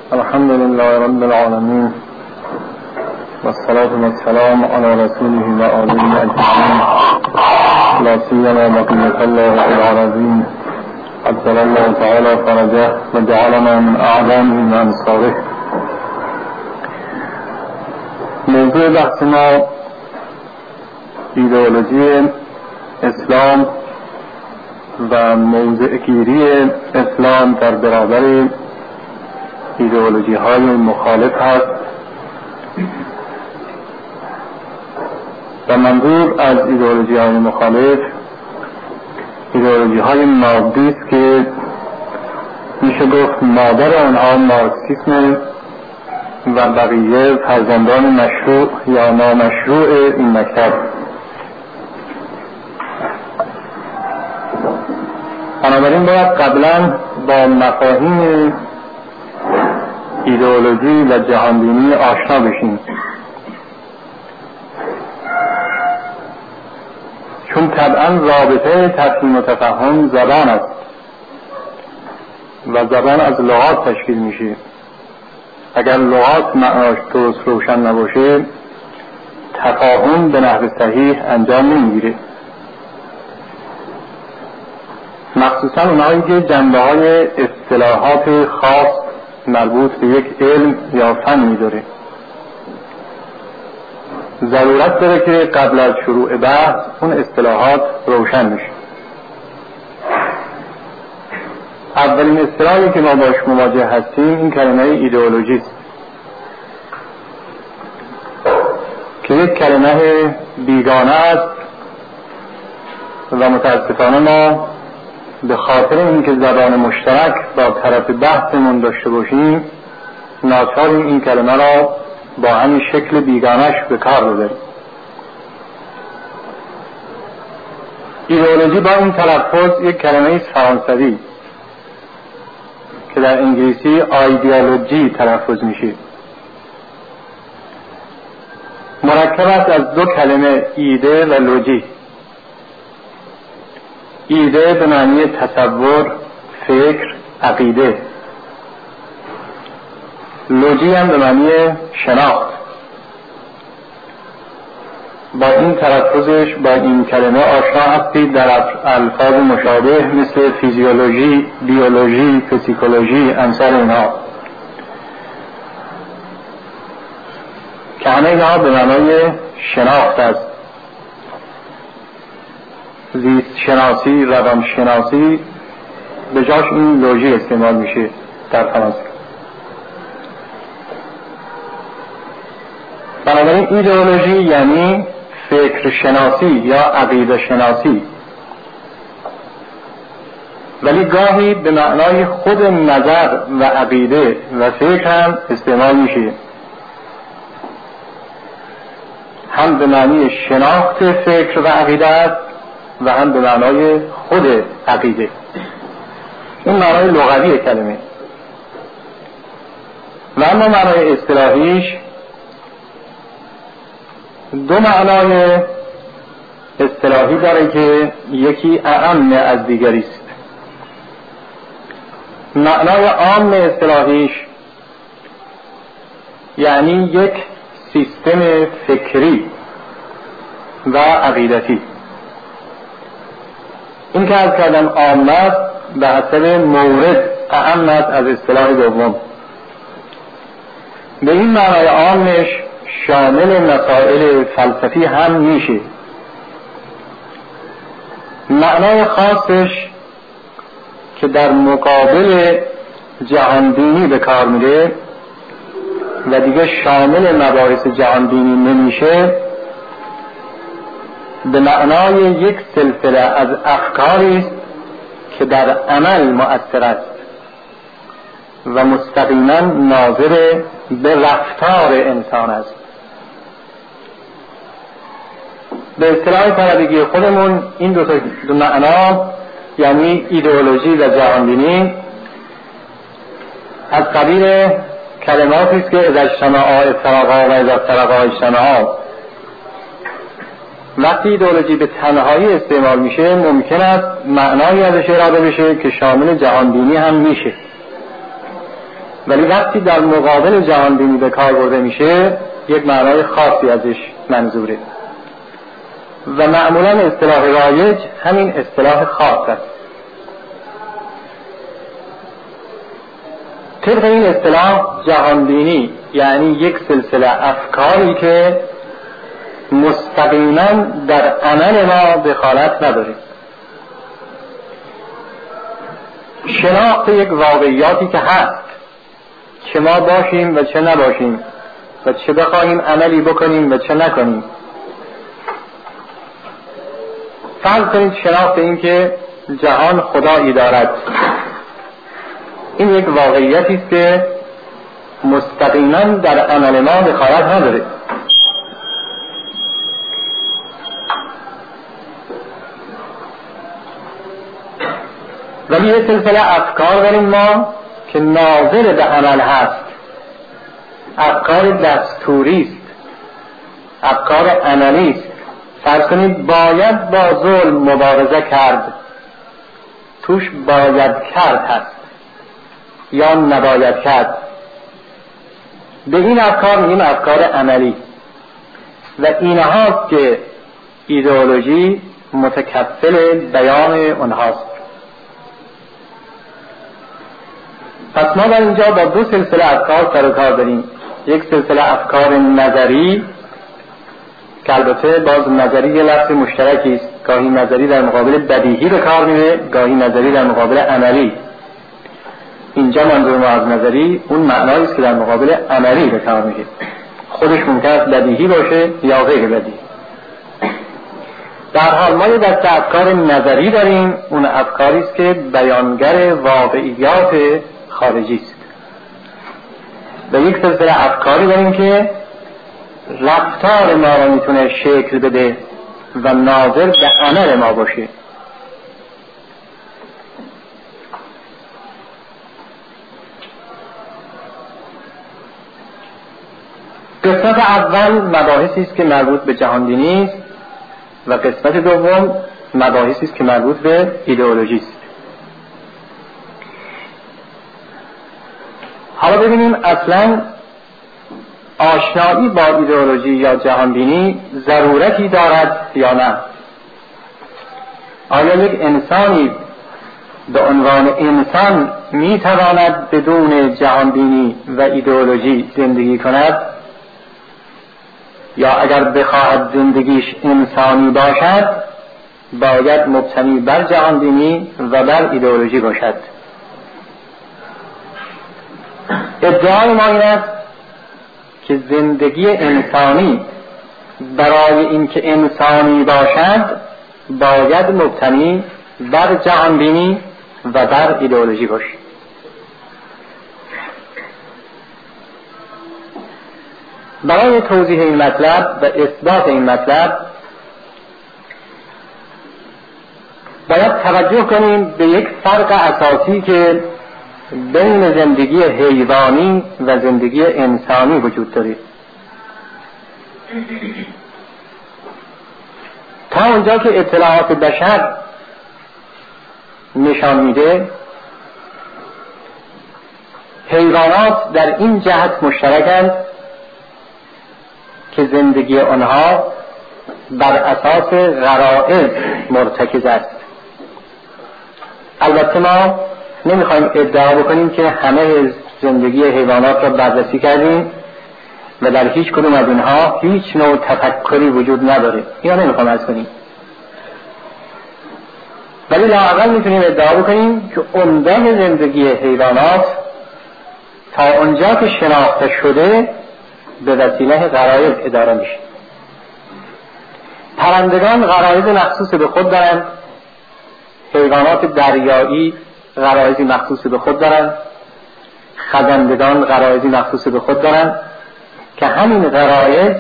الحمد لله رب العالمين والصلاة والسلام على رسوله وآله أجمعين لا سيما بقية الله في العالمين عجل الله تعالى فرجه وجعلنا من أعظمه وأنصاره. موضوع بحث ما ایدئولوژی اسلام و موضع گیری اسلام در برابر ایدئولوژی های مخالف هست و منظور از ایدئولوژی های مخالف ایدئولوژی های مادی است که میشه گفت مادر آنها مارکسیسم و بقیه فرزندان مشروع یا نامشروع این مکتب. بنابراین باید قبلا با مفاهیم ایدئولوژی و جهانبینی آشنا بشیم، چون طبعا رابطه تفهیم و تفهم زبان است و زبان از لغات تشکیل میشه. اگر لغات معناش درست روشن نباشه تفاهم به نحو صحیح انجام نمیگیره، مخصوصا اونهایی که جنبه های اصطلاحات خاص مربوط به یک علم یا فنی داره. ضرورت داره که قبل از شروع بحث اون اصطلاحات روشن بشه. اولین اصطلاحی که ما باش مواجه هستیم این کلمه ایدئولوژی است که یک کلمه بیگانه است و متاسفانه ما به خاطر اینکه زبان مشترک با طرف بحثمون داشته باشیم ناچاریم این کلمه را با همین شکل بیگانش به کار ببریم. ایدئولوژی با این تلفظ یک کلمه فرانسوی که در انگلیسی آیدیولوژی تلفظ میشه، مرکب است از دو کلمه ایده و لوژی. ایده به معنی تصور، فکر، عقیده. لوژی هم به معنی شناخت. با این تلفظش با این کلمه آشنا هستید در الفاظ مشابه مثل فیزیولوژی، بیولوژی، فیزیکولوژی، امثال اینها که همه اینها به معنای شناخت است. زیست شناسی، روان شناسی به جاش این لوژی استعمال میشه در فرانسه. بنابراین ایدئولوژی یعنی فکر شناسی یا عقیده شناسی، ولی گاهی به معنای خود نظر و عقیده و فکر هم استعمال میشه، هم به معنی شناخت فکر و عقیده است و هم به معنای خود عقیده. این معنای لغوی کلمه. و اما معنای اصطلاحیش دو معنای اصطلاحی داره که یکی اعم از دیگری است. معنای عام اصطلاحیش یعنی یک سیستم فکری و عقیدتی. این که از کردم عام است به حسب مورد اعم است از اصطلاح دوم. به این معنای عامش شامل مسائل فلسفی هم میشه. معنای خاصش که در مقابل جهاندینی به کار میره و دیگه شامل مباحث جهاندینی نمیشه، به معنای یک سلسله از افکاری است که در عمل مؤثر است و مستقیما ناظر به رفتار انسان است. به اصطلاح طلبگی خودمون این دو معنا یعنی ایدئولوژی و جهانبینی از قبیل کلماتی است که اذا اجتمعا افترقا و اذا افترقا اجتمعا. وقتی ایدئولوژی به تنهایی استعمال میشه ممکن است معنایی ازش اراده بشه که شامل جهانبینی هم میشه، ولی وقتی در مقابل جهان بینی به کار برده میشه یک معنای خاصی ازش منظوره و معمولا اصطلاح رایج همین اصطلاح خاص است. طبق این اصطلاح جهان بینی یعنی یک سلسله افکاری که مستقیما در عمل ما دخالت نداره. شناخت یک واقعیاتی که هست، چه ما باشیم و چه نباشیم و چه بخواهیم عملی بکنیم و چه نکنیم. فرض کنید شناخت این که جهان خدایی دارد، این یک واقعیتی است که مستقیما در عمل ما دخالت نداره. ولی یه سلسله افکار داریم ما که ناظر به عمل هست، افکار دستوری است، افکار عملی است. فرض کنید باید با ظلم مبارزه کرد، توش باید کرد هست یا نباید کرد. به این افکار میگیم افکار عملی و اینهاست که ایدئولوژی متکفل بیان اونهاست. پس ما در اینجا با دو سلسله افکار سر و کار داریم. یک سلسله افکار نظری که البته باز نظری یه لفظ مشترکی است، گاهی نظری در مقابل بدیهی به کار میره، گاهی نظری در مقابل عملی. اینجا منظور ما از نظری اون معنایی است که در مقابل عملی به کار میره، خودش ممکن است بدیهی باشه یا غیر بدیهی. در حال ما یه دسته افکار نظری داریم، اون افکاری است که بیانگر واقعیات خارجی است. و یک سلسله افکاری داریم که رفتار ما رو میتونه شکل بده و ناظر به عمل ما باشه. قسمت اول مباحثی است که مربوط به جهانبینی است و قسمت دوم مباحثی است که مربوط به ایدئولوژی است. حالا ببینیم اصلا آشنایی با ایدئولوژی یا جهانبینی ضرورتی دارد یا نه. آیا یک انسانی به عنوان انسان میتواند بدون جهانبینی و ایدئولوژی زندگی کند؟ یا اگر بخواهد زندگیش انسانی باشد باید مبتنی بر جهانبینی و بر ایدئولوژی باشد؟ ادعای ما این است که زندگی انسانی برای اینکه انسانی باشد باید مبتنی بر جهانبینی و بر ایدئولوژی باشد. برای توضیح این مطلب و اثبات این مطلب باید توجه کنیم به یک فرق اساسی که بین زندگی حیوانی و زندگی انسانی وجود داره. تا اونجا که اطلاعات بشر نشان میده حیوانات در این جهت مشترکند که زندگی آنها بر اساس غرائز مرتکز است. البته ما نمیخوایم ادعا بکنیم که همه زندگی حیوانات را بررسی کردیم و در هیچ کدوم از اینها هیچ نوع تفکری وجود نداره، یا نمیخوایم عرض کنیم، ولی لااقل میتونیم ادعا بکنیم که عمده زندگی حیوانات تا اونجا که شناخته شده به وسیله غرایز اداره میشه. پرندگان غرایز مخصوص به خود دارند، حیوانات دریایی غرایزی مخصوص به خود دارند، خزندگان غرایزی مخصوص به خود دارند که همین غرایز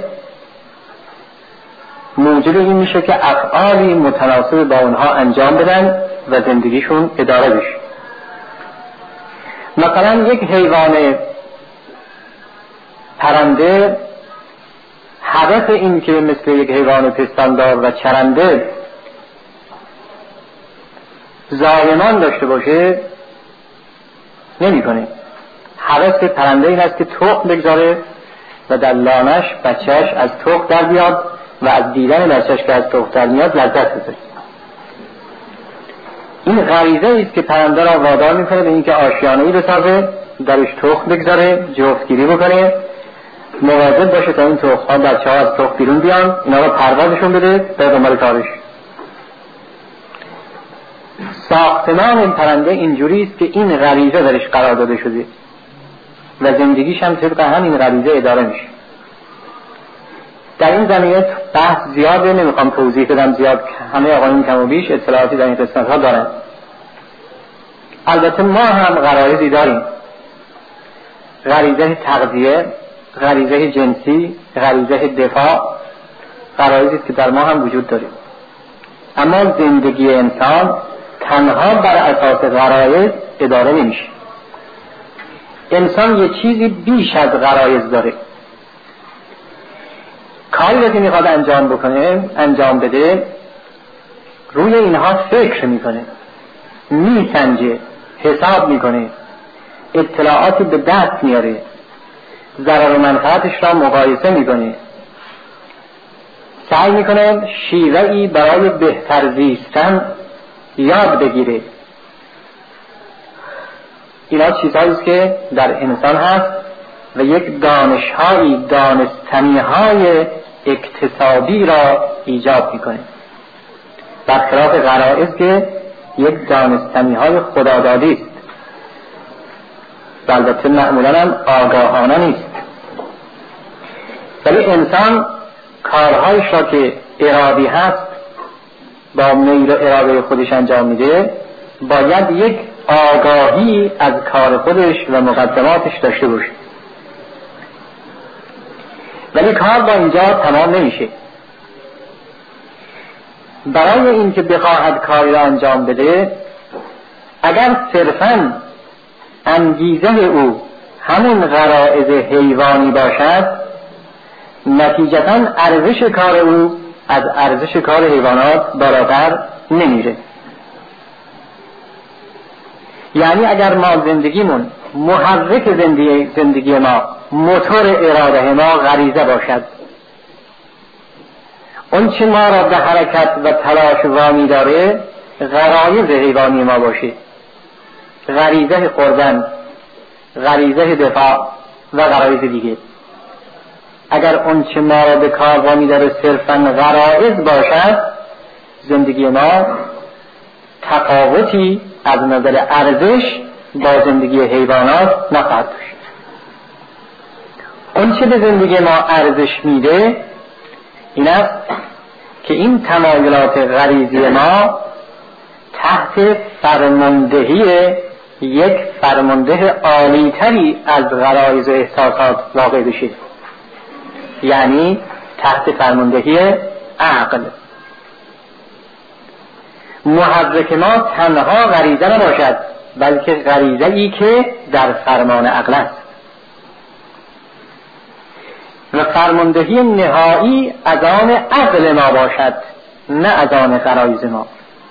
موجب این میشه که افعالی متناسب با اونها انجام بدن و زندگیشون اداره بشه. مثلا یک حیوان پرنده هدف این که مثل یک حیوان پستاندار و چرنده زایمان داشته باشه نمی کنه. هوس پرنده این است که تخم بگذاره و در لانش بچهش از تخم در بیاد و از دیدن بچهش که از تخم در میاد لذت ببره. این غریزه است که پرنده را وادار میکنه به اینکه آشیانه‌ای بسازه، درش تخم بگذاره، جفتگیری بکنه، مواظب باشه تا این تخم‌ها بچه‌ها از تخم بیرون بیان، اینا رو پروازشون بده به دنبال کارش. ساختمان این پرنده اینجوری است که این غریزه درش قرار داده شده و زندگیش هم طبق همین غریزه اداره میشه. در این زمینه بحث زیاده، نمیخوام توضیح بدم زیاد، همه آقایون کم و بیش اطلاعاتی در این قسمت ها دارن. البته ما هم غرایزی داریم، غریزه تغذیه، غریزه جنسی، غریزه دفاع، غرایزی که در ما هم وجود داریم. اما زندگی انسان تنها بر اساس غرایز اداره نمیشه. انسان یه چیزی بیش از غرایز داره. کاری رو که میخواد انجام بده، روی اینها فکر میکنه، میسنجه، حساب میکنه، اطلاعاتی به دست میاره، ضرر و منفعتش را مقایسه میکنه، سعی میکنه شیوهی برای بهتر زیستن یاد بگیره. اینا چیزهایی است که در انسان هست و یک دانستنی‌های اکتسابی را ایجاد میکنه، برخلاف غرایز که یک دانستنی‌های خدادادی است و البته معمولاً هم آگاهانه نیست. ولی انسان کارهایش را که ارادی هست با میل و اراده خودش انجام میده، باید یک آگاهی از کار خودش و مقدماتش داشته باشه. ولی کار با اینجا تمام نمیشه. برای اینکه بخواهد کاری را انجام بده، اگر صرفاً انگیزه او همون غرایز حیوانی باشد، نتیجتاً ارزش کار او از ارزش کار حیوانات بالاتر نمیره. یعنی اگر ما زندگیمون محرک زندگی ما، موتور اراده ما غریزه باشد، اون چی ما را به حرکت و تلاش وامی داره غرایز حیوانی ما باشه، غریزه خوردن، غریزه دفاع و غرایز دیگه. اگر اون چی ما را به کار وامی داره صرفاً غرایز باشد، زندگی ما تفاوتی از نظر ارزش با زندگی حیوانات نخواهد داشت. اون چه به زندگی ما ارزش میده این است که این تمایلات غریزی ما تحت فرماندهی یک فرمانده عالی‌تری از غرایز و احساسات واقع بشه، یعنی تحت فرماندهی عقل. محرک ما تنها غریزه نباشد، بلکه غریزه ای که در فرمان عقل است و فرماندهی نهایی از آن عقل ما باشد، نه از آن غرایز ما.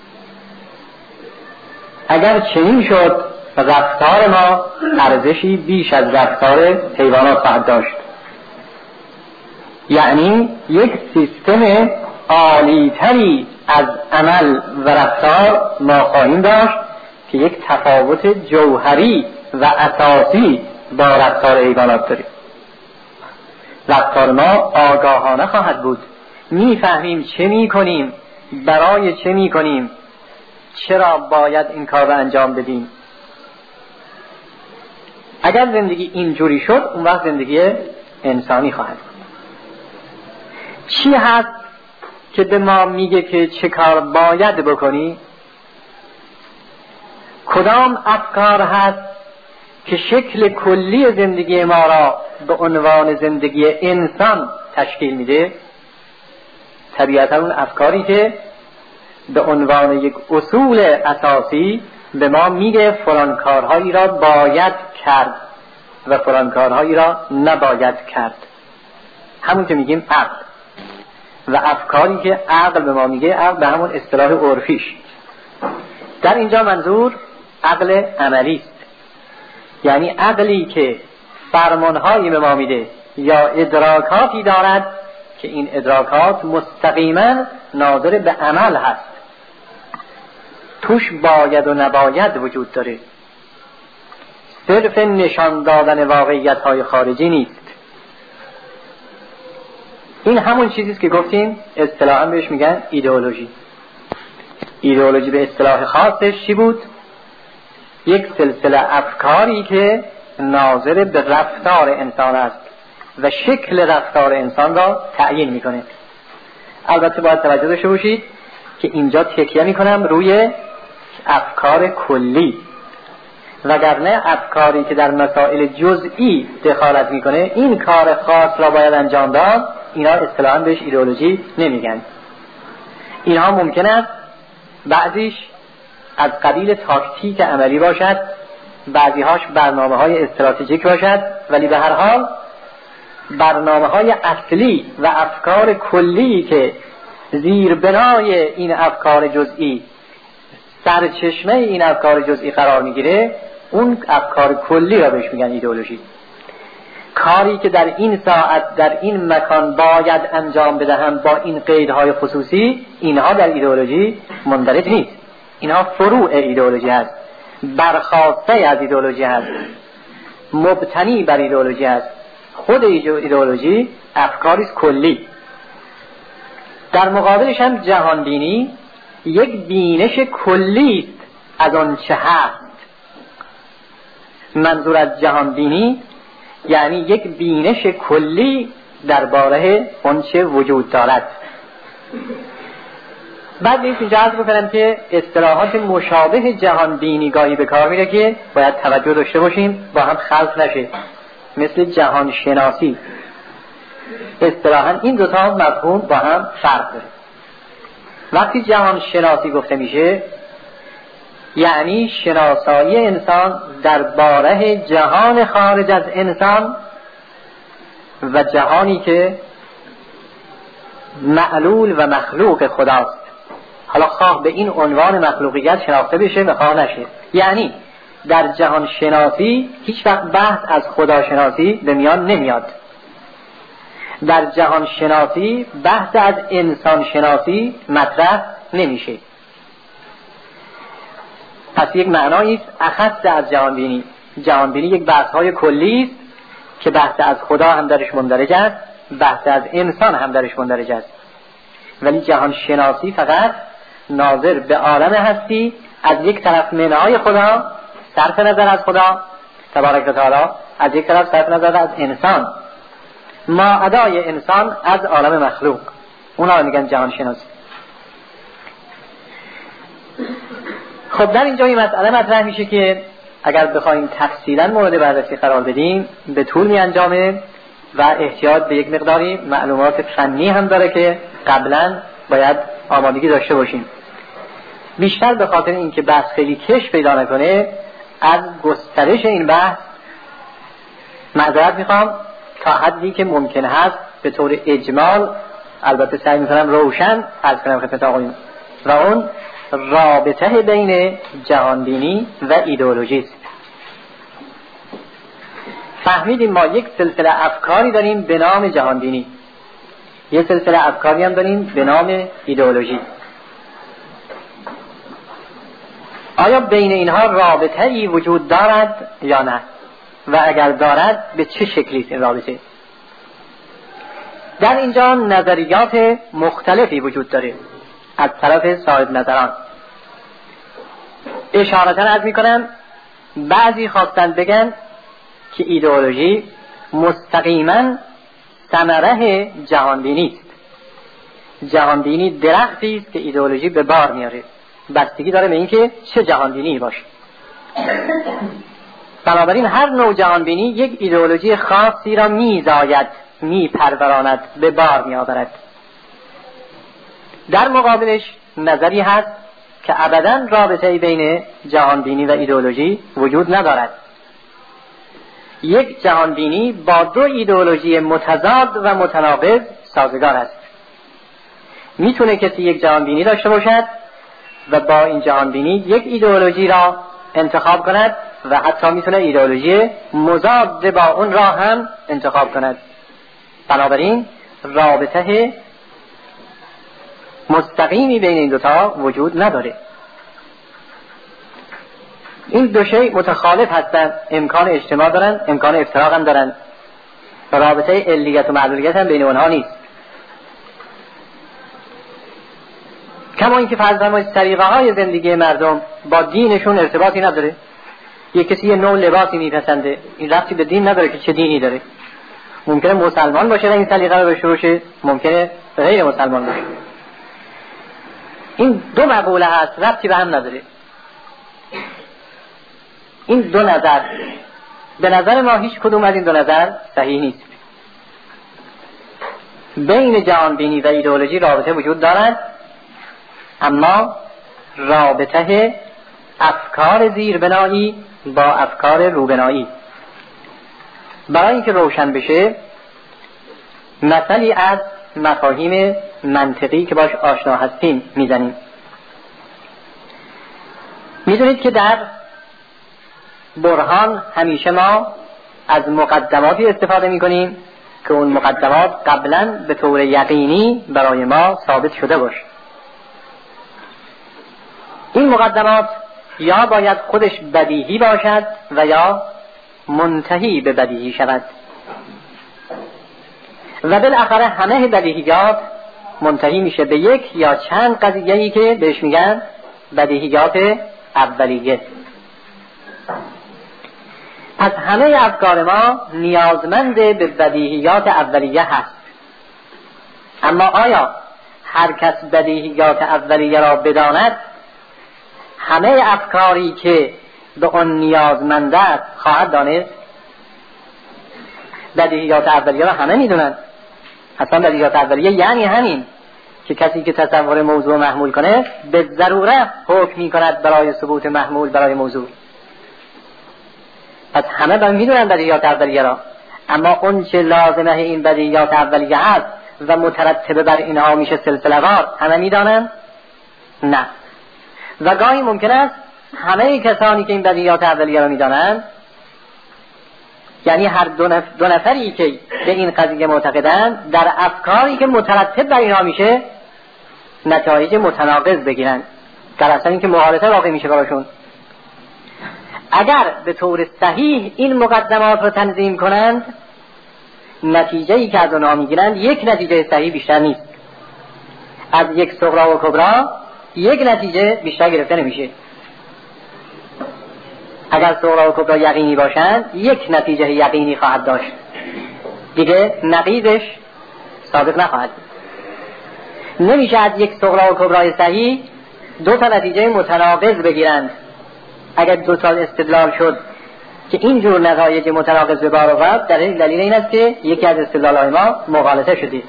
اگر چنین شد، رفتار ما ارزشی بیش از رفتار حیوانات خواهد داشت، یعنی یک سیستم عالی‌تری از عمل و رفتار ما خواهیم داشت که یک تفاوت جوهری و اساسی با رفتار حیوانات داریم. رفتار ما آگاهانه خواهد بود، میفهمیم چه میکنیم، برای چه میکنیم، چرا باید این کار را انجام بدیم. اگر زندگی اینجوری شد، اون وقت زندگی انسانی خواهد بود. چی هست که به ما میگه که چه کار باید بکنی؟ کدام افکار هست که شکل کلی زندگی ما را به عنوان زندگی انسان تشکیل میده؟ طبیعتا اون افکاری که به عنوان یک اصول اساسی به ما میگه فلان کارهایی را باید کرد و فلان کارهایی را نباید کرد، همون که میگیم عقل. و افکاری که عقل به ما میگه، عقل به همون اصطلاح عرفیش. در اینجا منظور عقل عملی است، یعنی عقلی که فرمانهایی به ما میده یا ادراکاتی دارد که این ادراکات مستقیما ناظر به عمل هست، توش باید و نباید وجود داره، صرف نشان دادن واقعیت های خارجی نیست. این همون چیزیست که گفتیم اصطلاحاً بهش میگن ایدئولوژی. ایدئولوژی به اصطلاح خاصش چی بود؟ یک سلسله افکاری که ناظر به رفتار انسان است و شکل رفتار انسان را تعیین میکنه. البته باید توجه داشته باشید که اینجا تکیه میکنم روی افکار کلی، وگرنه افکاری که در مسائل جزئی دخالت میکنه، این کار خاص را باید انجام داد، اینا اصطلاحاً بهش ایدئولوژی نمیگن. اینها ممکن است بعضیش از قبیل تاکتیک عملی باشد، بعضیهاش برنامه‌های استراتژیک باشد، ولی به هر حال برنامه‌های اصلی و افکار کلی که زیربنای این افکار جزئی، سرچشمه این افکار جزئی قرار میگیره، اون افکار کلی را بهش میگن ایدئولوژی. کاری که در این ساعت در این مکان باید انجام بدهم با این قیدهای خصوصی، اینها در ایدئولوژی مندرج نیست. اینها فروع ایدئولوژی هست، برخاسته از ایدئولوژی هست، مبتنی بر ایدئولوژی هست. خود ایدئولوژی افکاری کلی. در مقابلش هم جهانبینی یک بینش کلی است از آن چه هست. منظور از جهانبینی یعنی یک بینش کلی درباره آن چه وجود دارد. بعد اینجا عرض بکنم که اصطلاحات مشابه جهانبینی گاهی به کار میره که باید توجه داشته باشیم با هم خلط نشه، مثل جهان شناسی. اصطلاحاً این دوتا مفهوم با هم فرق داره. وقتی جهان شناسی گفته میشه یعنی شناسایی انسان درباره جهان خارج از انسان و جهانی که معلول و مخلوق خداست. حالا خواه به این عنوان مخلوقیت شناخته بشه و خواه نشه. یعنی در جهان شناسی هیچ وقت بحث از خداشناسی به میان نمیاد. در جهان شناسی بحث از انسان شناسی مطرح نمیشه. پس یک معنایی است اخص از جهانبینی. جهانبینی یک بحث‌های کلی است که بحث از خدا هم درش مندرج است، بحث از انسان هم درش مندرج است. ولی جهان شناسی فقط ناظر به عالم هستی، از یک طرف منهای خدا، صرف نظر از خدا تبارک و تعالی، از یک طرف صرف نظر از انسان، ما ادای انسان از عالم مخلوق، اونا میگن جهان شناسی. خب در اینجا این مسئله مطرح میشه که اگر بخوایم تفصیلا مورد بررسی قرار بدیم به طول می انجامه و احتیاج به یک مقداری معلومات فنی هم داره که قبلا باید آمادگی داشته باشیم. بیشتر به خاطر اینکه بحث خیلی کش پیدا نکنه از گسترش این بحث معذرت میخوام، تا حدی که ممکن هست به طور اجمال، البته سعی میکنم روشن عرض کنم خدمت آقایون، و اون رابطه بین جهانبینی و ایدئولوژی است. فهمیدیم ما یک سلسله افکاری داریم به نام جهانبینی، یک سلسله افکاری هم داریم به نام ایدئولوژی. آیا بین اینها رابطه ای وجود دارد یا نه؟ و اگر دارد به چه شکلی است این رابطه؟ در اینجا نظریات مختلفی وجود داره از طرف صاحب نظران. اشارتاً عرض میکنم بعضی خواستن بگن که ایدئولوژی مستقیما ثمره جهانبینی است. جهانبینی درختی است که ایدئولوژی به بار میاره، بستگی داره به اینکه چه جهانبینی باشه. بنابراین هر نوع جهانبینی یک ایدئولوژی خاصی را میزاید، میپروراند، به بار میآورد. در مقابلش نظری هست که ابداً رابطه‌ای بین جهانبینی و ایدئولوژی وجود ندارد. یک جهانبینی با دو ایدئولوژی متضاد و متناقض سازگار است. میتونه کسی یک جهانبینی داشته باشد و با این جهانبینی یک ایدئولوژی را انتخاب کند و حتی میتونه ایدئولوژی مضاد با اون راه هم انتخاب کند. بنابراین رابطه مستقیمی بین این دوتا وجود نداره. این دو شیء متخالف هستند، امکان اجتماع دارن، امکان افتراق هم دارن. رابطه علیت و معلولیت هم بین اونها نیست. کما اینکه فرض فرمایید طریقه های زندگی مردم با دینشون ارتباطی نداره. یک کسی یه نوع لباسی میپسنده، این ربطی به دین نداره که چه دینی داره. ممکنه مسلمان باشه و این سلیقه رو بهش روشه، ممکنه غیر مسلمان باشه. این دو مقوله هست، ربطی به هم نداره. این دو نظر به نظر ما هیچ کدوم از این دو نظر صحیح نیست. بین جهان بینی و ایدئولوژی رابطه وجود دارد، اما رابطه افکار زیربنایی با افکار روبنایی. برای اینکه روشن بشه مثلی از مفاهیم منطقی که باش آشنا هستیم میزنیم. میدونید که در برهان همیشه ما از مقدماتی استفاده میکنیم که اون مقدمات قبلا به طور یقینی برای ما ثابت شده باشه. این مقدمات یا باید خودش بدیهی باشد و یا منتهی به بدیهی شود و بالاخره همه بدیهیات منتهی میشه به یک یا چند قضیه‌ای که بهش میگن بدیهیات اولیه. پس همه افکار ما نیازمند به بدیهیات اولیه هست. اما آیا هر کس بدیهیات اولیه را بداند همه افکاری که به آن نیازمند است خواهد دانست؟ بدیهیات اولیه را همه میدونند. اصلا بدیهیات اولیه یعنی همین که کسی که تصور موضوع محمول کنه به ضرورت حکم میکند برای ثبوت محمول برای موضوع. پس همه باید میدونن بدیهیات اولیه را، اما اون چه لازمه این بدیهیات اولیه هست و مترتب بر اینها میشه سلسله وار همه میدانن؟ نه. و گاهی ممکن است همه کسانی که این بدیهیات اولیه را میدانن، یعنی هر دو نفری که به این قضیه معتقدند، در افکاری که مترتب بر اینها میشه نتایج متناقض بگیرن، در اصل این که مخالفه واقع میشه براشون. اگر به طور صحیح این مقدمات رو تنظیم کنند، نتیجه‌ای که از اونها میگیرند یک نتیجه صحیح بیشتر نیست. از یک صغرا و کبرا یک نتیجه بیشتر گرفته نمیشه. اگر صغرا و کبرا یقینی باشند یک نتیجه یقینی خواهد داشت، دیگه نقیضش ثابت نخواهد. نمیشه از یک صغرا و کبرای صحیح دو تا نتیجه متناقض بگیرند. اگر دو تا استدلال شد که اینجور نتایج متناقض به بار آورد، دلیل این است که یکی از استدلال‌های ما مغالطه شده.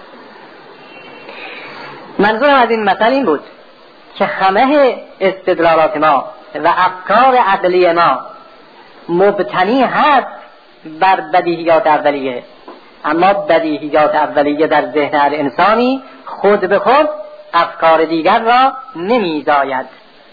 منظورم از این مثل این بود که همه استدلالات ما و افکار عقلی ما مبتنی هست بر بدیهیات اولیه، اما بدیهیات اولیه در ذهن هر انسانی خود به خود افکار دیگر را نمیزاید.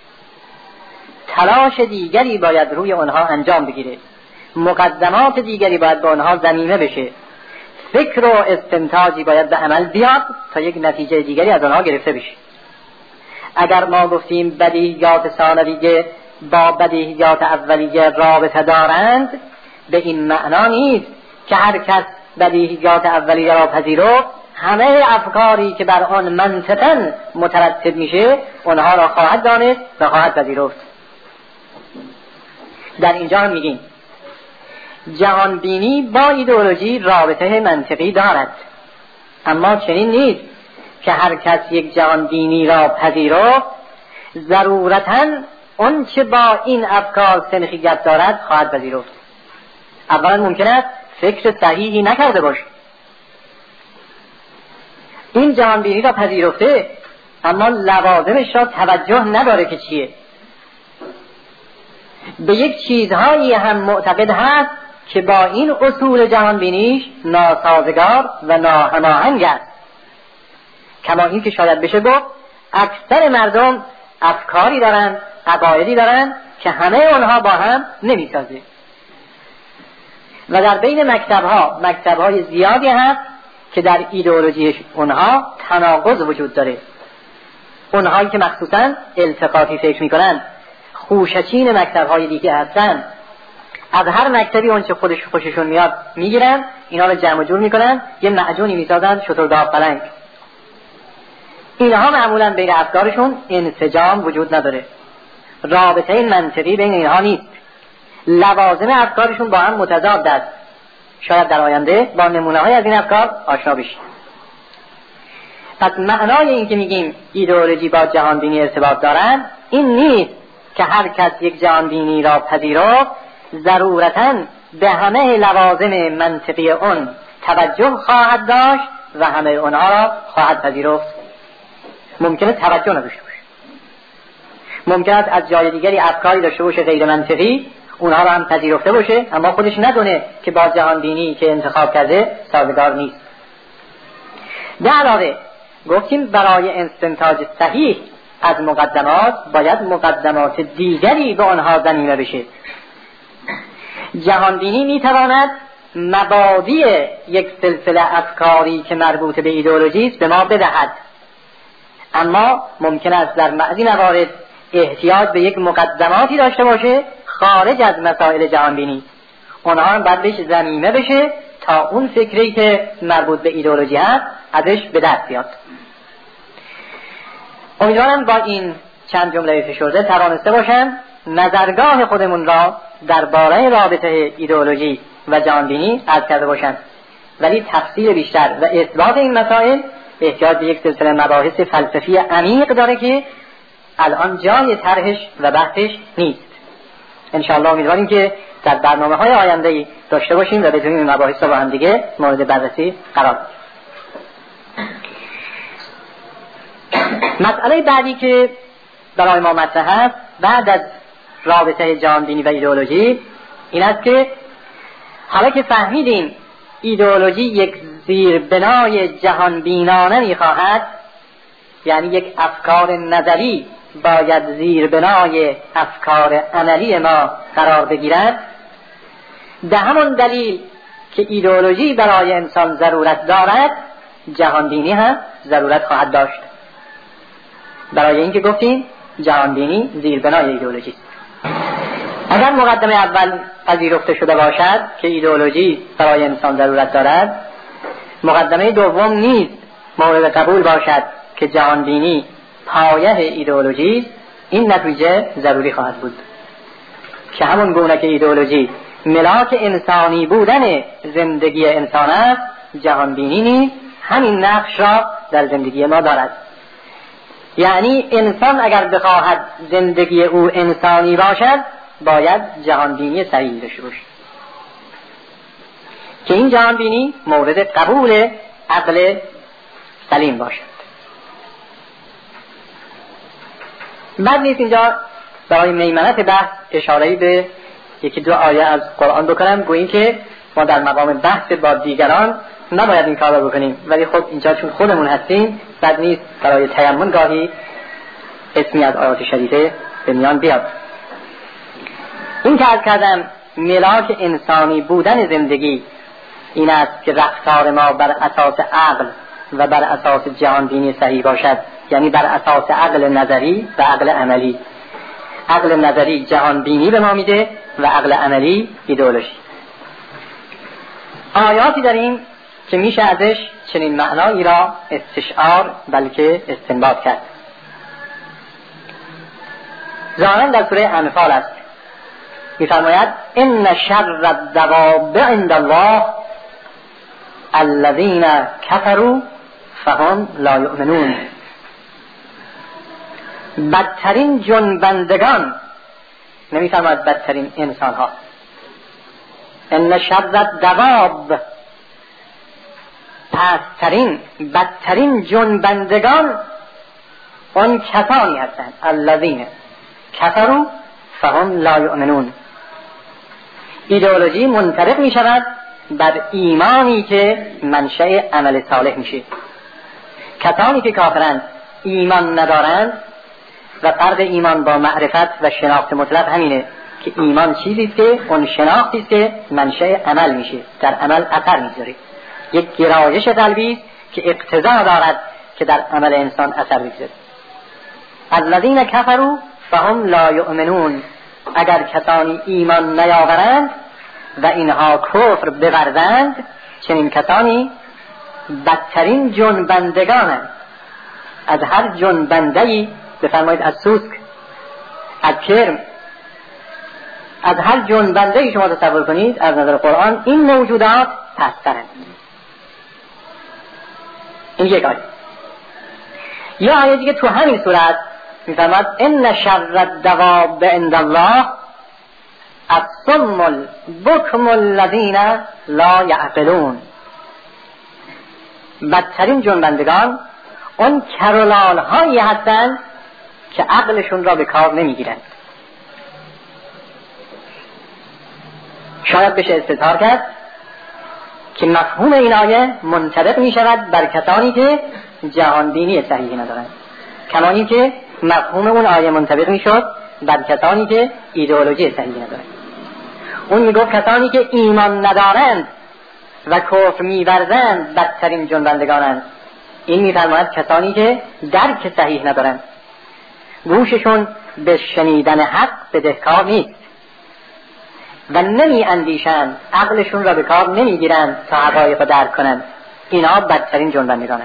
تلاش دیگری باید روی آنها انجام بگیره، مقدمات دیگری باید به آنها ضمیمه بشه، فکر و استنتاجی باید به عمل بیاد تا یک نتیجه دیگری از آنها گرفته بشه. اگر ما گفتیم بدیهیات ثانویه با بدیهیات اولیه رابطه دارند، به این معنا نیست که هر کس بدیهیات اولیه را پذیرفت همه افکاری که بر آن منطقاً مترتب میشه آنها را خواهد دانست و خواهد پذیرفت. در اینجا هم میگیم جهان بینی با ایدئولوژی رابطه منطقی دارد، اما چنین نیست که هر کس یک جهان بینی را پذیرفت ضرورتاً اون چه با این افکار سنخیت دارد خواهد پذیرفت. اولا ممکن است فکر صحیحی نکرده باشه، این جهان بینی را پذیرفته اما لوازمش را توجه نداره که چیه. به یک چیزهایی هم معتقد هست که با این اصول جهان بینیش ناسازگار و ناهماهنگ است. کما این که شاید بشه گفت اکثر مردم افکاری دارن، عقایدی دارن که همه اونها با هم نمیسازه. و در بین مکتب‌های زیادی هست که در ایدئولوژی اونها تناقض وجود داره. اونهایی که مخصوصاً التقاطی فکر میکنن خوشچین مکتب‌های دیگه هستن، از هر مکتبی اون چه خوششون میاد میگیرن، اینا رو جمع جور میکنن، یه معجونی میسازن شترداغ پلنگ. اینها معمولاً بین افکارشون انسجام وجود نداره، رابطه منطقی بین اینها نیست، لوازم افکارشون با هم متضاد است. شاید در آینده با نمونه‌های از این افکار آشنا بشید. پس معنای این که میگیم ایدئولوژی با جهانبینی ارتباط دارن این نیست که هر کس یک جهانبینی را پذیرفت ضرورتاً به همه لوازم منطقی اون توجه خواهد داشت و همه اونها را خواهد پذیرفت. ممکنه توجه نداشته باشه، ممکن است از جای دیگری افکاری داشته باشه غیر منطقی، اونها را هم پذیرفته باشه، اما خودش ندونه که با جهانبینی که انتخاب کرده سازگار نیست. در علاوه گفتیم برای استنتاج صحیح از مقدمات باید مقدمات دیگری به آنها ضمیمه بشه. جهانبینی میتواند مبادی یک سلسله افکاری که مربوط به ایدئولوژی است به ما بدهد، اما ممکن است در بعضی موارد احتیاج به یک مقدماتی داشته باشه خارج از مسائل جهانبینی، اونها هم باید بهش ضمیمه بشه تا اون فکری که مربوط به ایدئولوژی هست ازش به دست بیاد. امیدوارم با این چند جمله فشرده توانسته باشم نظرگاه خودمون را درباره رابطه ایدئولوژی و جهانبینی عرض کرده باشم، ولی تفصیل بیشتر و اثبات این مسائل احتیاج به یک سلسله مباحث فلسفی عمیق داره که الان جای طرحش و بحثش نیست. انشاءالله امیدواریم که در برنامه‌های آینده‌ای داشته باشیم و بتونیم این مباحث رو با هم دیگه مورد بررسی قرار بدیم. مسئله بعدی که برای ما مطرح است بعد از رابطه جهانبینی و ایدئولوژی این است که حالا که فهمیدیم ایدئولوژی یک زیربنای جهانبینانه می‌خواهد، یعنی یک افکار نظری باید زیربنای افکار عملی ما قرار بگیرد، به همون دلیل که ایدئولوژی برای انسان ضرورت دارد جهانبینی هم ضرورت خواهد داشت. برای اینکه گفتیم جهانبینی زیربنای ایدئولوژی است. اگر مقدمه اول پذیرفته شده باشد که ایدئولوژی برای انسان ضرورت دارد، مقدمه دوم نیز مورد قبول باشد که جهانبینی پایه ایدئولوژی، این نتیجه ضروری خواهد بود که همون گونه که ایدئولوژی ملاک انسانی بودن زندگی انسان است، جهانبینی نیز همین نقش را در زندگی ما دارد. یعنی انسان اگر بخواهد زندگی او انسانی باشد باید جهانبینی صحیح داشته باشد که این جهانبینی مورد قبول عقل سلیم باشد. بعد نیست اینجا برای میمنت بحث اشاره‌ای به یکی دو آیه از قرآن بکنم، گوییم که ما در مقام بحث با دیگران نباید این کار را بکنیم، ولی خب اینجا چون خودمون هستیم بد نیست برای تیمم گاهی اسمی از آیات شریفه به میان بیاد. این که عرض کردم ملاک انسانی بودن زندگی این است که رفتار ما بر اساس عقل و بر اساس جهانبینی صحیح باشد، یعنی بر اساس عقل نظری و عقل عملی. عقل نظری جهانبینی به ما میده و عقل عملی ایدئولوژی. آیاتی داریم که میشه ازش چنین معنایی را استشعار بلکه استنباط کرد. ظاهراً در سوره انفال است، میفرماید ان شر الدواب عند الله الذين كفروا فهم لا يؤمنون. بدترین جنبندگان، نمیفرماید بدترین انسان ها، ان شر الدواب پسترین بدترین جنبندگان اون کسانی هستند الذین کفروا فهم لا یؤمنون. ایدئولوژی منطبق می شود بر ایمانی که منشأ عمل صالح میشه. کسانی که کافرند، ایمان ندارند، و فرق ایمان با معرفت و شناخت مطلق همینه که ایمان چیزیست که اون شناختیست که منشأ عمل میشه، در عمل اثر میذاره، یک گرایش قلبی که اقتضا دارد که در عمل انسان اثر بگذاره. الذین کفروا فهم لا یؤمنون، اگر کسانی ایمان نیاورند و اینها کفر بورزند، چنین کسانی بدترین جنبندگانند. از هر جنبنده‌ای، بفرمایید از سوسک، از کرم، از هر جنبنده‌ای شما تصور کنید از نظر قرآن این موجودات پسترند. این یک آیه. یا آیه دیگه تو همین صورت میفرماد ان شر الدواب عند الله الصم البکم الذین لا یعقلون. بدترین جنبندگان اون کرولال هایی هستند که عقلشون را به کار نمیگیرند. شاید بشه استظهار کرد که مفهوم این آیه منطبق می شود بر کسانی که جهانبینی صحیحی ندارند، کمانی که مفهوم اون آیه منطبق می شد بر کسانی که ایدئولوژی صحیحی ندارند. اون می گفت کسانی که ایمان ندارند و کفر می ورزند بدترین جنبندگانند. این می فرماید کسانی که درک صحیح ندارند، گوششون به شنیدن حق بدهکار نیست و نمی اندیشند، عقلشون را به کار نمی گیرند تا حقایق را درک کنند. اینا بدترین جنبندگانند.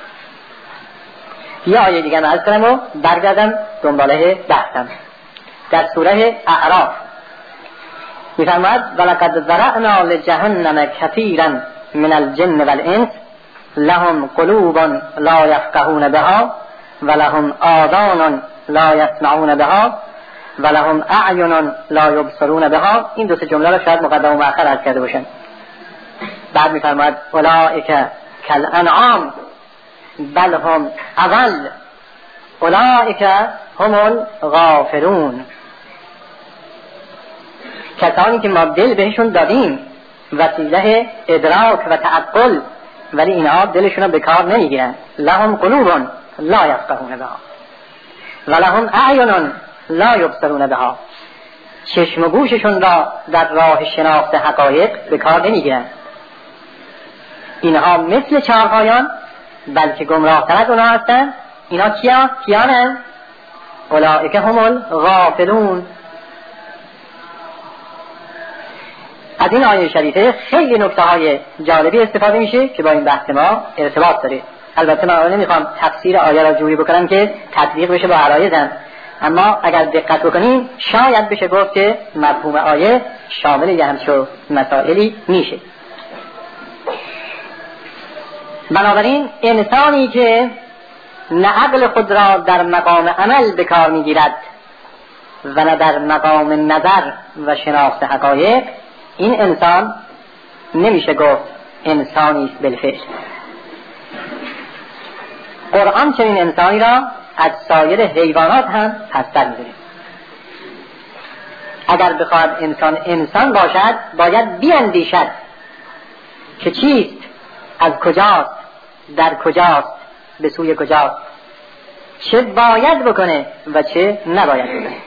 یه آیه دیگه من عرض کنم و برگردم دنباله بحثم. در سوره اعراف می فرماید ولقد ذرأنا لجهنم کثیرا من الجن والانس لهم قلوب لا یفقهون بها ولهم آذان لا یسمعون بها ولهم اعین لا یبصرون بها. این دو سه جمله را شاید مقدم و مؤخر عرض کرده باشن. بعد می‌فرماید اولئک کالانعام بل هم اضل اولئک هم الغافلون. کسانی که ما دل بهشون دادیم، وسیله ادراک و تعقل، ولی اینها دلشون رو به کار نمیگیرن. لهم قلوب لا یفقهون بها ولهم اعین لا یبصرون بها. چشم و گوششون را در راه شناخت حقایق به کار نمیگیرن. اینها مثل چارپایان بلکه گمراه تر از اونها هستند. اینا کیانند؟ اولئک هم الغافلون. از این آیه شریفه خیلی نکته های جالبی استفاده میشه که با این بحث ما ارتباط داره. البته من نمیخوام تفسیر آیه را جوری بکنم که تطبیق بشه با عرایزم، اما اگر دقت بکنیم شاید بشه گفت که مفهوم آیه شامل یه همچون مسائلی میشه. بنابراین انسانی که نه عقل خود را در مقام عمل به کار میگیرد و نه در مقام نظر و شناخت حقایق، این انسان نمیشه گفت انسانی است بالفعل. قرآن چنین انسانی را از سایر حیوانات هم پستر می‌دونه. اگر بخواهد انسان باشد باید بیندیشد که چیست، از کجاست، در کجاست، به سوی کجاست، چه باید بکنه و چه نباید بکنه.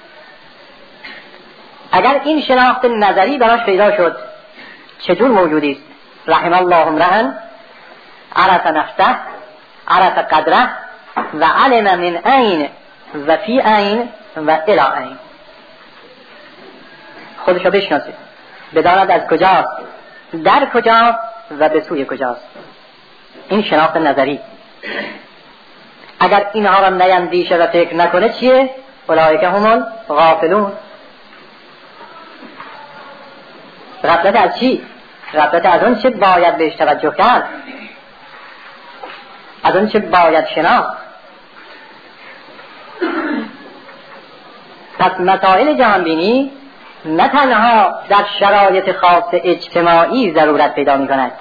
اگر این شناخت نظری براش پیدا شد چجور موجودی است، رحم الله امرأ عرف نفسه عرف قدره و علم من عین و فی عین و الی عین. خودشو بشناسه، بداند از کجاست، در کجاست و به سوی کجاست. این شناخت نظری. اگر اینها را نیندیشه و فکر نکنه چیه؟ اولئک هم الغافلون. غفلت از چی؟ غفلت از اون چه باید بهش توجه کرد، از اون چه باید شناخت. پس مسائل جهانبینی نه تنها در شرایط خاص اجتماعی ضرورت پیدا می کند،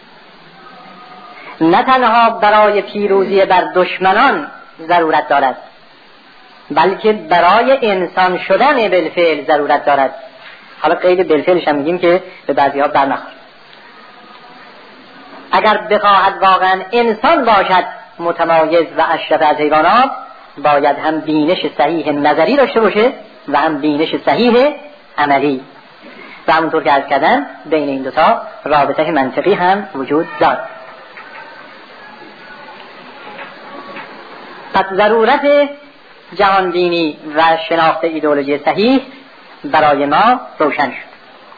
نه تنها برای پیروزی بر دشمنان ضرورت دارد، بلکه برای انسان شدن بالفعل ضرورت دارد. حالا قید بالفعلش هم میگیم که به بعضی ها برنخورد. اگر بخواهد واقعا انسان باشد متمایز و اشرف از حیوانات، باید هم بینش صحیح نظری داشته باشه و هم بینش صحیح عملی و همونطور که عرض کردم بین این دوتا رابطه منطقی هم وجود دارد. پس ضرورت جهانبینی و شناخت ایدئولوژی صحیح برای ما روشن شد.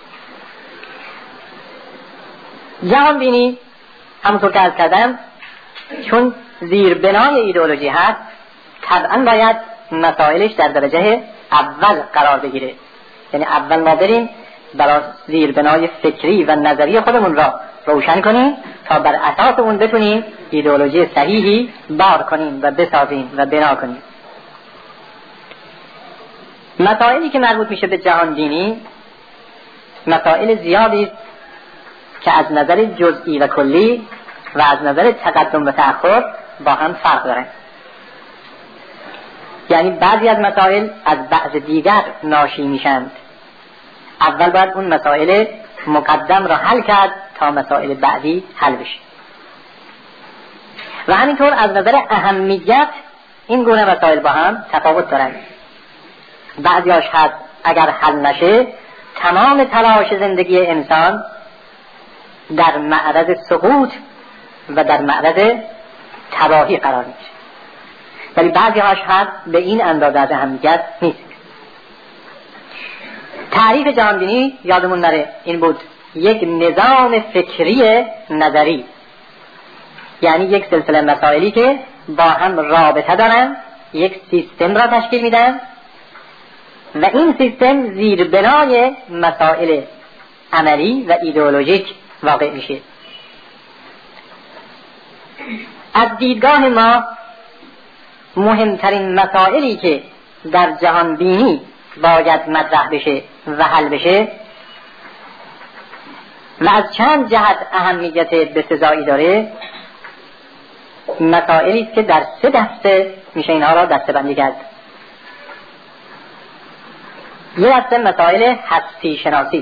جهانبینی همونطور که عرض کردم چون زیربنای ایدئولوژی هست طبعا باید مسائلش در درجه اول قرار بگیره. یعنی اول ما بریم برای زیربنای فکری و نظری خودمون را روشن کنیم تا بر اساس اون بتونیم ایدئولوژی صحیحی بار کنیم و بسازیم و بنا کنیم. مسائلی که مربوط میشه به جهانبینی مسائل زیادی است که از نظر جزئی و کلی و از نظر تقدم و تأخر با هم فرق دارن. یعنی بعضی از مسائل از بعض دیگر ناشی میشند. اول باید اون مسائل مقدم را حل کرد تا مسائل بعدی حل بشه. و همینطور از نظر اهمیت این گونه مسائل با هم تفاوت دارند. بعضیاش هست اگر حل نشه تمام تلاش زندگی انسان در معرض سقوط و در معرض تباهی قرار میگیره، ولی بعضی‌هاش هست به این اندازه از اهمیت نیست. تعریف جهانبینی یادمون نره این بود یک نظام فکری نظری، یعنی یک سلسله مسائلی که با هم رابطه دارن، یک سیستم را تشکیل میدن و این سیستم زیربنای مسائل عملی و ایدئولوژیک واقع میشه. از دیدگاه ما مهمترین مسائلی که در جهان بینی باید مطرح بشه و حل بشه و از چند جهت اهمیت بسزایی داره مسائلی است که در 3 دسته میشه اینها را دسته بندی کرد. یه دسته مسائل هستی شناسی.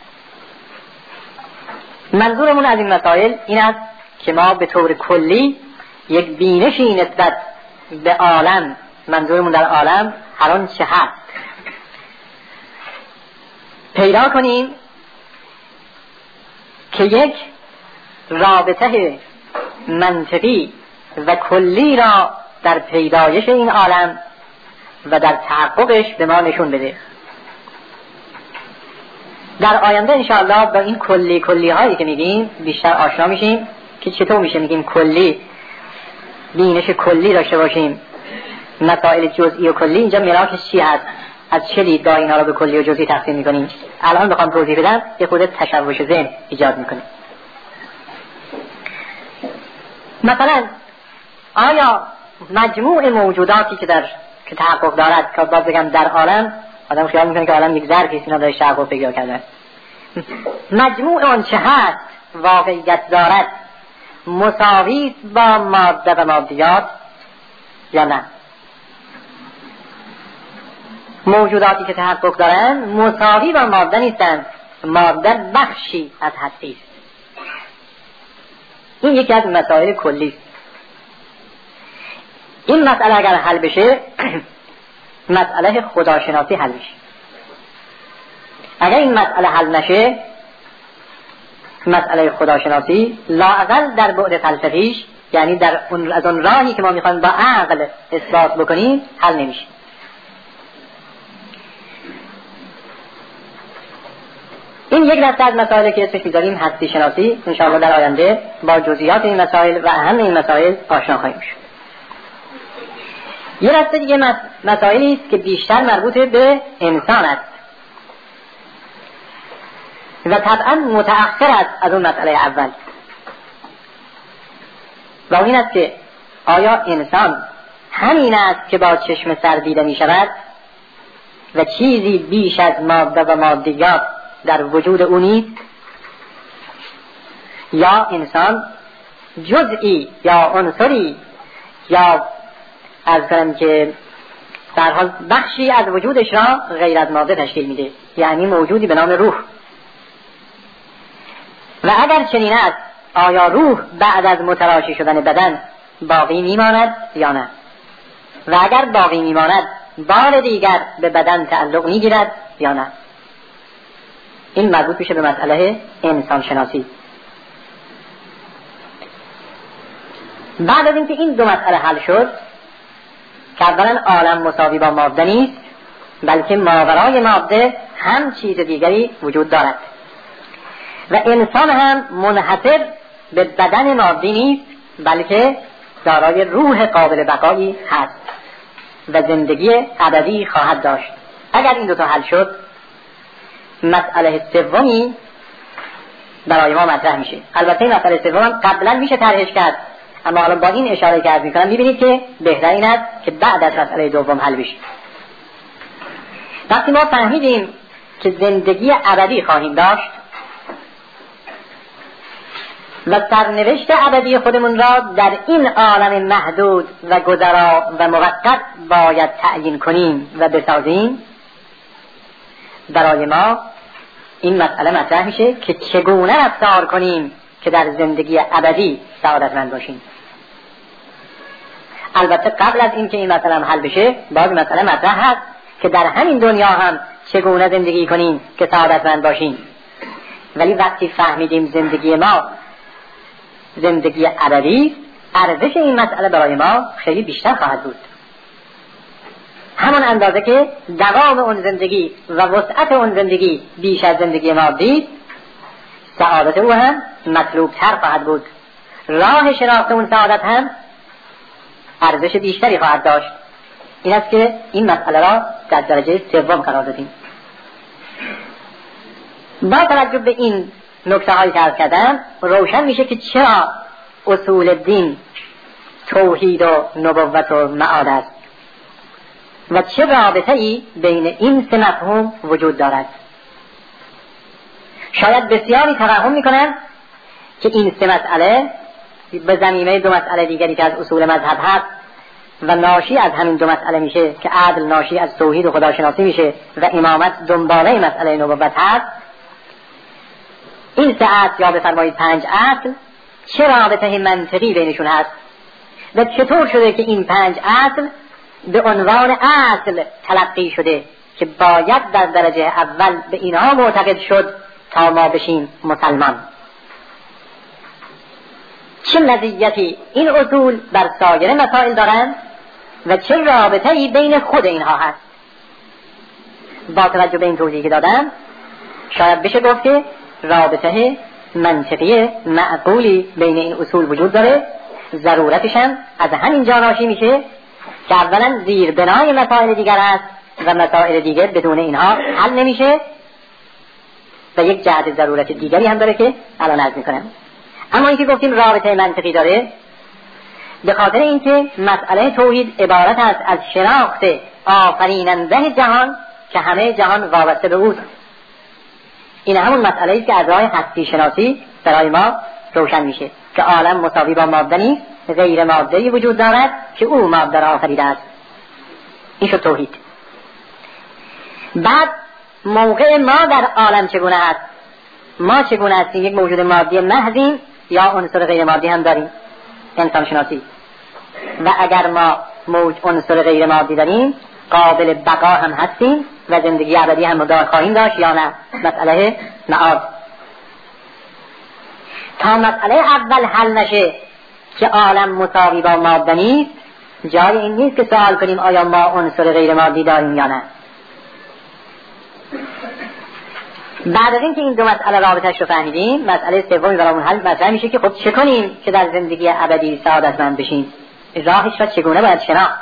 منظورمون از این مسائل این است که ما به طور کلی یک بینشی نسبت به عالم، منظورمون در عالم هر آن چه هست، پیدا کنیم که یک رابطه منطقی و کلی را در پیدایش این عالم و در تحققش به ما نشون بده. در آینده انشاءالله با این کلی هایی که میگیم بیشتر آشنا میشیم که چطور میشه میگیم کلی، بینش کلی داشته باشیم. مسائل جزئی و کلی اینجا مراکش چی هست، از چه دیدگاه اینا رو به کلی و جزئی تقسیم میکنیم. الان بخوام توضیح بدم یه خود تشوش ذهن ایجاد میکنه. مثلا آیا مجموع موجوداتی که تحقق دارد که باز بگم در عالم، آدم خیال میکنه که عالم یک ظرفی است اینا داره تحقق پیدا کردن، مجموع اون چه هست واقعیت دارد مساوی با ماده و مادیات یا نه؟ موجوداتی که تحقق دارن مساوی با ماده نیستند، ماده بخشی از هستی است. این یکی از مسائل کلی است. این مسئله اگر حل بشه مسئله خداشناسی حل میشه. اگر این مسئله حل نشه مسئله خداشناسی لااقل در بعد فلسفیش، یعنی در از اون راهی که ما میخوایم با عقل اثبات بکنیم، حل نمیشه. این یک دسته از مسائلی که اسمش میذاریم هستی شناسی. انشاءالله در آینده با جزئیات این مسائل و اهم این مسائل آشنا خواهیم شد. یه دسته دیگه مسائلی است که بیشتر مربوط به انسان است و طبعا متأخر است از اون مسئله اول، و این است که آیا انسان همین است که با چشم سر دیده می شود و چیزی بیش از ماده و مادیات در وجود او نیست، یا انسان جزئی یا عنصری یا از کنم که در حال بخشی از وجودش را غیر از ماده تشکیل میده، یعنی موجودی به نام روح. و اگر چنین است آیا روح بعد از متلاشی شدن بدن باقی میماند یا نه؟ و اگر باقی میماند بار دیگر به بدن تعلق میگیرد یا نه. این مربوط میشه به مسئله انسان شناسی. بعد از اینکه این دو مسئله حل شد که اولا عالم مساوی با ماده نیست، بلکه ماورای ماده هم چیز دیگری وجود دارد و انسان هم منحصر به بدن مادی نیست، بلکه دارای روح قابل بقایی هست و زندگی ابدی خواهد داشت. اگر این دوتا حل شد، مسئله سومی برای ما مطرح میشه. البته این مسئله سوم قبلا میشه طرحش کرد، اما حالا با این اشاره که عرض میکنم میبینید که بهتر این است که بعد از مسئله دوم حل بشه. وقتی ما فهمیدیم که زندگی ابدی خواهیم داشت و سرنوشت ابدی خودمون را در این عالم محدود و گذرا و موقت باید تعیین کنیم و بسازیم، برای ما این مسئله مطرح میشه که چگونه رفتار کنیم که در زندگی ابدی سعادتمند باشیم. البته قبل از این که این مسئله حل بشه، باز مسئله مطرح هست که در همین دنیا هم چگونه زندگی کنیم که سعادتمند باشیم. ولی وقتی فهمیدیم زندگی ما زندگی ابدی، ارزش این مسئله برای ما خیلی بیشتر خواهد بود. همون اندازه که دوام اون زندگی و وسعت اون زندگی بیش از زندگی مادی، سعادت او هم مطلوب تر خواهد بود. راه شناخت اون سعادت هم ارزش بیشتری خواهد داشت. این است که این مسئله را در درجه سوم قرار دادیم. با توجه به این نکته هایی که عرض کردم، روشن میشه که چرا اصول دین توحید و نبوت و معاد است و چه رابطه ای بین این سه مفهوم وجود دارد. شاید بسیاری توهم میکنند که این سه مسئله به ضمیمه دو مسئله دیگری که از اصول مذهب هست و ناشی از همین دو مسئله میشه که عدل ناشی از توحید و خداشناسی میشه و امامت دنباله مسئله نبوت هست. این سه اصل یا بفرمایید 5 اصل چه رابطه منطقی بینشون هست و چطور شده که این 5 اصل به عنوان اصل تلقی شده که باید در درجه اول به اینها معتقد شد تا ما بشیم مسلمان. چه مزیتی این اصول بر سایر مسائل دارند و چه رابطه‌ای بین خود اینها هست. با توجه به این توضیحی که دادم، شاید بشه گفت که رابطه منطقی معقولی بین این اصول وجود داره. ضرورتش هم از همین جا ناشی میشه که اولا زیر بنای مسائل دیگر هست و مسائل دیگر بدون اینها حل نمیشه و یک جهت ضرورت دیگری هم داره که الان عرض میکنم. اما اینکه گفتیم رابطه منطقی داره، به خاطر اینکه مسئله توحید عبارت است از شناخت آفریننده جهان که همه جهان وابسته به اوست. این همون مسئله است که از راه هستی شناسی برای ما روشن میشه که عالم مساوی با ماده نیست، غیر ماده‌ای وجود دارد که او ماده را آفریده است. این شد توحید. بعد موقع ما در عالم چگونه است؟ ما چگونه هستیم؟ یک موجود مادی محضیم یا عنصر غیر مادی هم داریم؟ انسان شناسی. و اگر ما عنصر غیر مادی داریم، قابل بقا هم هستیم و زندگی ابدی هم مدار خواهیم داشت یا نه؟ مسئله معاد. تا مسئله اول حل نشه که عالم مساوی با ماده نیست، جای این نیست که سوال کنیم آیا ما عنصر غیر مادی داریم یا نه. بعد از اینکه این دو مسئله رابطه‌اش رو فهمیدیم، مسئله سومی برامون حل مطرح میشه که خب چه کنیم که در زندگی ابدی سعادتمند بشیم؟ راهش را چگونه باید شناخت؟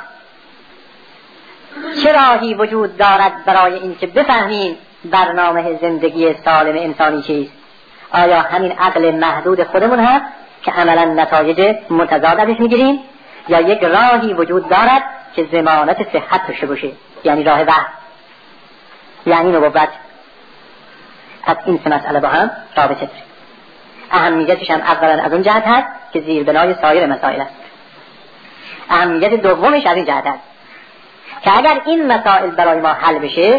چه راهی وجود دارد برای اینکه بفهمیم برنامه زندگی سالم انسانی چیست؟ آیا همین عقل محدود خودمون هست که عملا نتایج متضاد ازش میگیریم، یا یک راهی وجود دارد که ضمانت صحت داشته باشه، یعنی راه وحی، یعنی نبوت؟ پس این سه مسئله با هم رابطه داره. اهمیتش هم اولا از اون جهت هست که زیر بنای سایر مسائل است. اهمیت دومش از این جهت هست که اگر این مسائل برای ما حل بشه،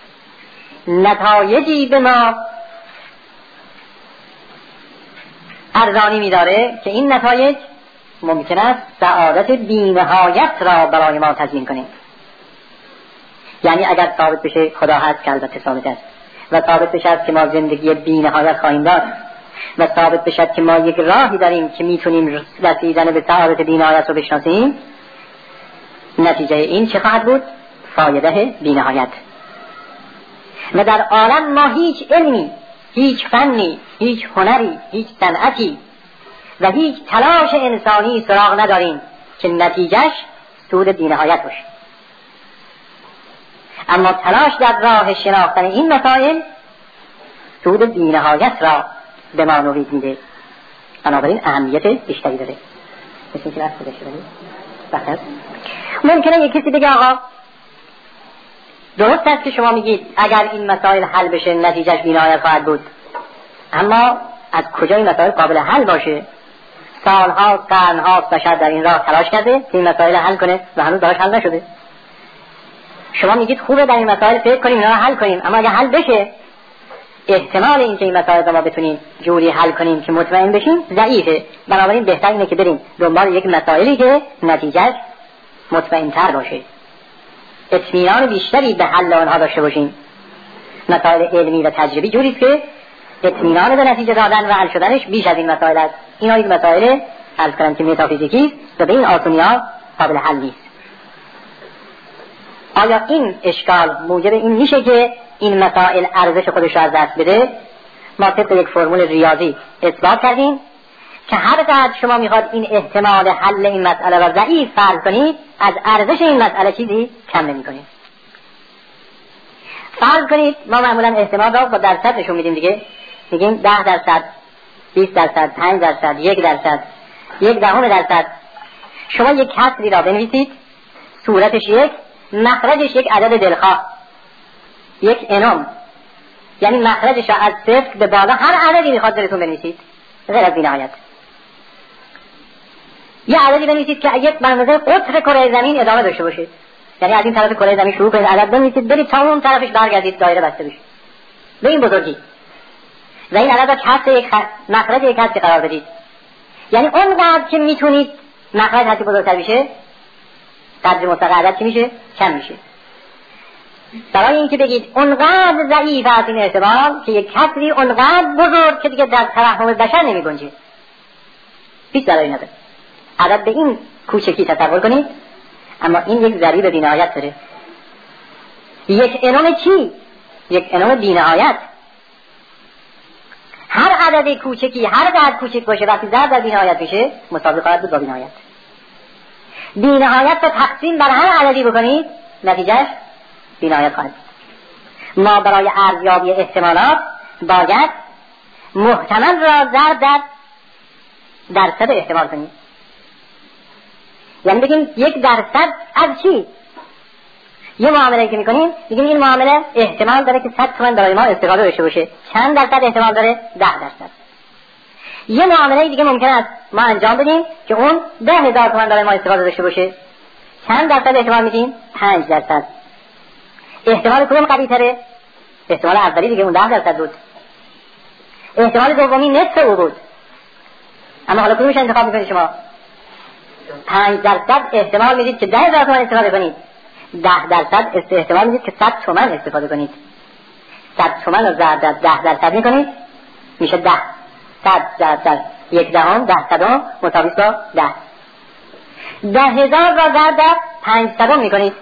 نتایجی به ما ارزانی می‌داره که این نتایج ممکن است سعادت بی‌نهایت را برای ما تضمین کنیم. یعنی اگر ثابت بشه خدا هست که البته ثابت است و ثابت بشه که ما زندگی بی‌نهایت خواهیم داشت و ثابت بشه که ما یک راهی داریم که میتونیم رسیدن به سعادت بی‌نهایت رو بشناسیم، نتیجه این چه خواهد بود؟ فایده بی‌نهایت. و در عالم ما هیچ علمی، هیچ فنی، هیچ هنری، هیچ صنعتی و هیچ تلاش انسانی سراغ نداریم که نتیجهش سود بی‌نهایت باشه. اما تلاش در راه شناختن این مسائل سود بی‌نهایت را به ما نوید میده، بنابراین اهمیت بیشتری داره. مثل اینکه وقت گذشته بخیر. ممکنه یک کسی بگه آقا درست است که شما میگید اگر این مسائل حل بشه نتیجهش بی‌نهایت خواهد بود، اما از کجا این مسائل قابل حل باشه؟ سالها قرنها بشر در این راه تلاش کرده که این مسائل حل کنه و هنوز براش حل نشده. شما میگید خوبه در این مسائل فکر کنیم اینا رو حل کنیم، اما اگر حل بشه احتمال اینکه این مسائل رو ما بتونیم جوری حل کنیم که مطمئن بشیم ضعیفه. بنابراین بهتر اینه که بریم دنبال یک مسائلی که نتیجهش مطمئن‌تر باشه، اطمینان بیشتری به حل آنها داشته باشیم. مسائل علمی و تجربی جوری است که اطمینان به نتیجه دادن و حل شدنش بیش از این مسائل است. اینا یک مسائل عرض کنم که متافیزیکی و به این آسونی‌ها قابل حل نیست. آیا این اشکال موجب این میشه که این مسائل ارزش خودش را از دست بده؟ ما طبق یک فرمول ریاضی اثبات کردیم که هر قدر شما میخواد این احتمال حل این مسئله را ضعیف فرض کنید، از ارزش این مسئله چیزی کم نمی‌کنید. فرض کنید ما معمولا احتمال را با درصد نشون میدیم دیگه، میگیم 10%، 20%، 5%، 1%، 0.1%. شما یک کسری را بنویسید، صورتش 1، مخرجش یک عدد دلخواه، یک انوم، یعنی مخرجش را از 0 به بالا هر عددی میخواد دلتون بنویسید غیر از بی‌نهایت. یه عددی بنویسید که یک منظر قطر کره زمین ادامه داشته باشید، یعنی از این طرف کره زمین شروع کنید عدد بنویسید برید تا اون طرفش برگردید دایره بسته بشه به این بزرگی و این عدد را کسر یک مخرج یک کسری قرار بدید. یعنی اونقدر که میتونید مخرج هرچی بزرگتر بشه قدر مطلق عدد چی میشه؟ کم میشه. برای اینکه بگید اونقدر ضعیف است این احتمال که یک کسری اونقدر بزرگ که دیگه در توهم بشر نمیگنجه، هیچ دلایلی نداره. عدد به این کوچکی تصور کنید، اما این یک ضریب بی‌نهایت داره. یک انوم چی؟ یک انوم بی‌نهایت. هر عدد کوچکی هر قدر کوچک باشه وقتی ضرب در بی‌نهایت بشه مساوی خواهد بود با بی‌نهایت. بی‌نهایت رو تقسیم بر هر عددی بکنید نتیجهش بی‌نهایت خواهد بود. ما برای ارزیابی احتمالات باید محتمل را ضرب در درصد احتمال کنیم. یعنی بگیم 1% از چی؟ یه معامله که میکنیم بگیم این معامله احتمال داره که 100 تومن برای ما استفاده داشته باشه. چند درصد احتمال داره؟ 10%. یه معامله دیگه ممکن است ما انجام بدیم که اون 10,000 تومن برای ما استفاده داشته باشه. چند درصد احتمال میدیم؟ 5%. احتمال کدوم قوی تره؟ احتمال اولی دیگه اون 10% بود. احتمال دومی نصف او بود. اما حالا کدومش انتخاب میکنید شما؟ 5% احتمال میدید که 10,000 تومن استفاده کنید. 10% احتمال میدید که 100 تومن استفاده کنید. 100 تومن رو ضرب در 10% میکنید میشه 10. 100 1 دهم 10 مساوی با 10. 10,000 را ضرب در 500 میکنید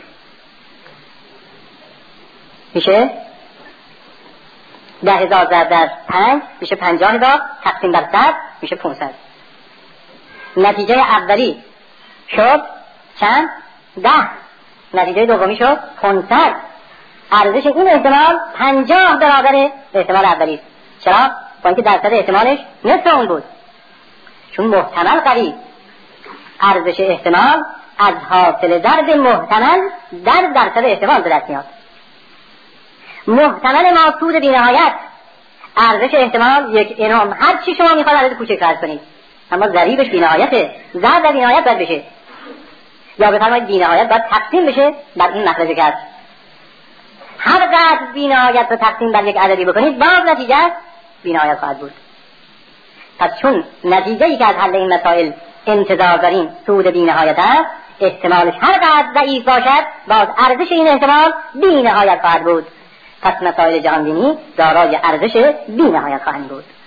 میشه 10,000 ضرب در 5 میشه 50,000 تقسیم بر 100 میشه 500. نتیجه اولی شد چند؟ 10. نتیجه دومی شد 500. ارزش این احتمال 50 برابر احتمال اولی. چرا؟ با اینکه درصد احتمالش نصف اون بود. چون محتمل قوی. ارزش احتمال از حاصل ضرب محتمل در درصد احتمال به دست میاد. محتمل ما سود بی‌نهایت، ارزش احتمال یک انوم. هر چی شما میخواد عدد کوچک فرض کنید، اما ضریبش بی‌نهایته. ضرب در بی‌نهایت باید بشه، یا بفرمایید بی‌نهایت باید تقسیم بشه بر این مخرج کسر. هر قدر بی‌نهایت رو تقسیم بر یک عددی بکنید باز نتیجه بی‌نهایت خواهد بود. پس چون نتیجه‌ای که از حل این مسائل انتظار داریم سود بی‌نهایت است، احتمالش هر قدر ضعیف باشد باز ارزش این احتمال بی‌نهایت خواهد بود. پس مسائل جهانبینی دارای ارزش بی‌نهایت خواهند بود.